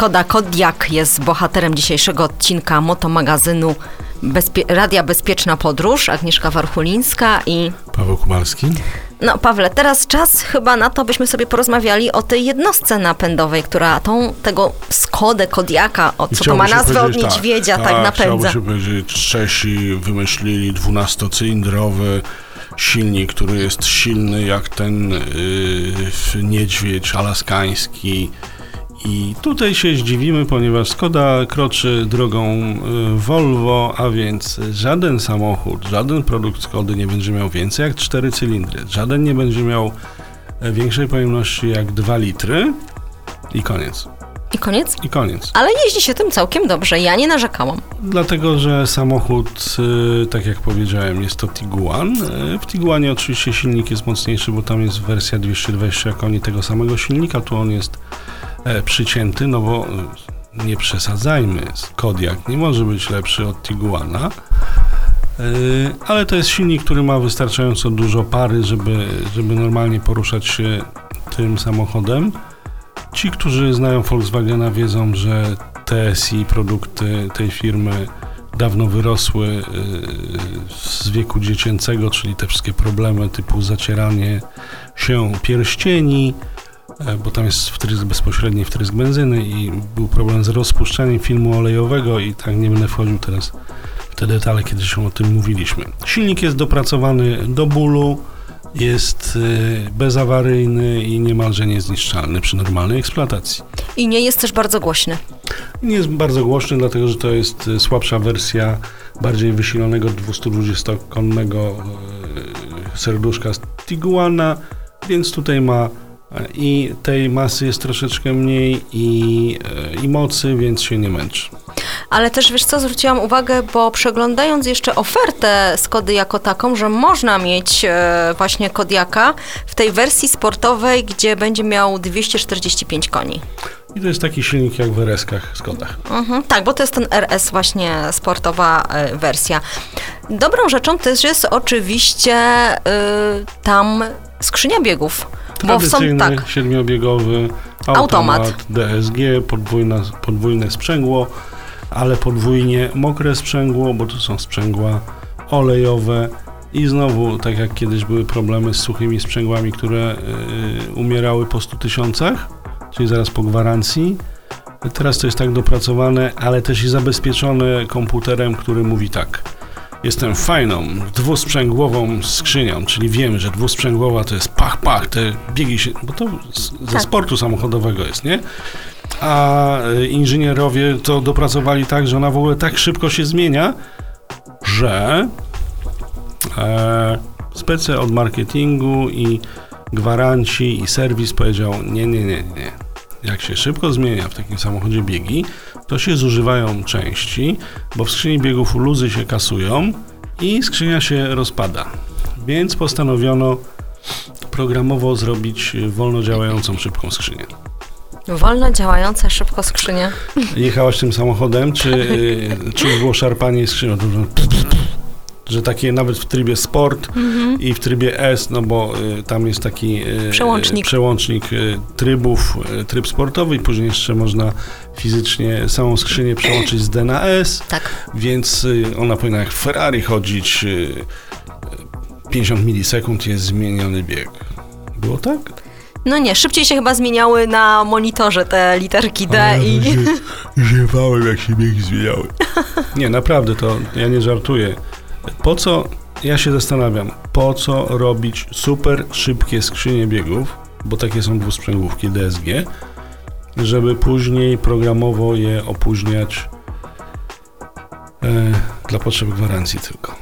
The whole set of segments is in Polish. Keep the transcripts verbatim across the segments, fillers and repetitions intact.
Szkoda Kodiaq jest bohaterem dzisiejszego odcinka Motomagazynu Bezpie- Radia Bezpieczna Podróż. Agnieszka Warchulińska i Paweł Kubalski. No Pawle, teraz czas chyba na to, byśmy sobie porozmawiali o tej jednostce napędowej, która tą, tego Skodę Kodiaqa, o co to ma nazwę od niedźwiedzia, tak, tak napędza. Chciałby się powiedzieć, Czesi wymyślili dwunastocylindrowy silnik, który jest silny jak ten yy, niedźwiedź alaskański. I tutaj się zdziwimy, ponieważ Skoda kroczy drogą Volvo, a więc żaden samochód, żaden produkt Skody nie będzie miał więcej jak cztery cylindry. Żaden nie będzie miał większej pojemności jak dwa litry i koniec. I koniec? I koniec. Ale jeździ się tym całkiem dobrze, ja nie narzekałam. Dlatego, że samochód, tak jak powiedziałem, jest to Tiguan. W Tiguanie oczywiście silnik jest mocniejszy, bo tam jest wersja dwieście dwadzieścia koni tego samego silnika, tu on jest przycięty, no bo nie przesadzajmy, Kodiaq nie może być lepszy od Tiguana, ale to jest silnik, który ma wystarczająco dużo pary, żeby, żeby normalnie poruszać się tym samochodem. Ci, którzy znają Volkswagena, wiedzą, że T S I, produkty tej firmy dawno wyrosły z wieku dziecięcego, czyli te wszystkie problemy typu zacieranie się pierścieni, bo tam jest wtrysk bezpośredni, wtrysk benzyny i był problem z rozpuszczaniem filmu olejowego i tak nie będę wchodził teraz w te detale, kiedy się o tym mówiliśmy. Silnik jest dopracowany do bólu, jest bezawaryjny i niemalże niezniszczalny przy normalnej eksploatacji. I nie jest też bardzo głośny. Nie jest bardzo głośny, dlatego że to jest słabsza wersja bardziej wysilonego dwustodwudziestokonnego serduszka z Tiguana, więc tutaj ma i tej masy jest troszeczkę mniej i, i mocy, więc się nie męczy. Ale też wiesz co, zwróciłam uwagę, bo przeglądając jeszcze ofertę Skody jako taką, że można mieć e, właśnie Kodiaqa w tej wersji sportowej, gdzie będzie miał dwieście czterdzieści pięć koni. I to jest taki silnik jak w R S-kach Skodach. Mhm, tak, bo to jest ten R S właśnie sportowa e, wersja. Dobrą rzeczą też jest oczywiście e, tam skrzynia biegów. Tradycyjny, bo są, tak, siedmiobiegowy automat, automat D S G, podwójne, podwójne sprzęgło, ale podwójnie mokre sprzęgło, bo to są sprzęgła olejowe i znowu, tak jak kiedyś były problemy z suchymi sprzęgłami, które y, umierały po stu tysiącach, czyli zaraz po gwarancji. Teraz to jest tak dopracowane, ale też i zabezpieczone komputerem, który mówi tak: jestem fajną, dwusprzęgłową skrzynią, czyli wiem, że dwusprzęgłowa to jest pach, pach, te biegi się, bo to z, ze tak. sportu samochodowego jest, nie? A inżynierowie to dopracowali tak, że ona w ogóle tak szybko się zmienia, że e, spece od marketingu i gwaranci i serwis powiedział nie, nie, nie, nie. Jak się szybko zmienia w takim samochodzie biegi, to się zużywają części, bo w skrzyni biegów luzy się kasują i skrzynia się rozpada. Więc postanowiono programowo zrobić wolno działającą szybką skrzynię. Wolno działająca szybko skrzynia. Jechałaś tym samochodem, czy, czy było szarpanie skrzynią? Że takie nawet w trybie sport mm-hmm. i w trybie S, no bo y, tam jest taki y, przełącznik, przełącznik y, trybów, y, tryb sportowy i później jeszcze można fizycznie samą skrzynię przełączyć z D na S, tak. Więc y, ona powinna jak Ferrari chodzić, y, pięćdziesiąt milisekund jest zmieniony bieg. Było tak? No nie, szybciej się chyba zmieniały na monitorze te literki D ja i... Ziewałem, jak się biegi zmieniały. Nie, naprawdę, to ja nie żartuję. Po co, ja się zastanawiam, po co robić super szybkie skrzynie biegów, bo takie są dwusprzęgłówki D S G, żeby później programowo je opóźniać e, dla potrzeb gwarancji tylko.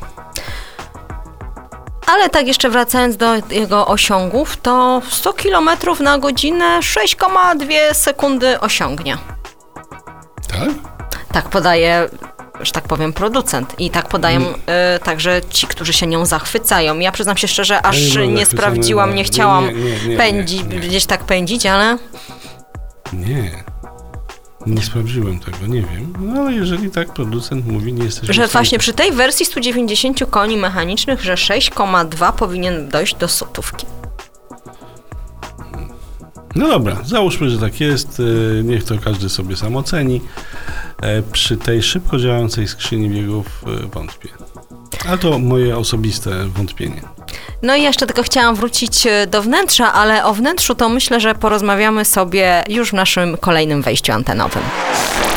Ale tak jeszcze wracając do jego osiągów, to sto kilometrów na godzinę sześć przecinek dwie sekundy osiągnie. Tak? Tak podaje, że tak powiem, producent. I tak podają Hmm. y, także ci, którzy się nią zachwycają. Ja przyznam się szczerze, aż ja nie, nie sprawdziłam, nie chciałam nie, nie, nie, pędzić, nie, nie. gdzieś tak pędzić, ale... Nie. Nie sprawdziłem tego, nie wiem. No ale jeżeli tak producent mówi, nie jesteśmy... Że właśnie przy tej wersji stu dziewięćdziesięciu koni mechanicznych, że sześć przecinek dwa powinien dojść do sotówki. No dobra, załóżmy, że tak jest. Niech to każdy sobie sam oceni. Przy tej szybko działającej skrzyni biegów wątpię. Ale to moje osobiste wątpienie. No i jeszcze tylko chciałam wrócić do wnętrza, ale o wnętrzu to myślę, że porozmawiamy sobie już w naszym kolejnym wejściu antenowym.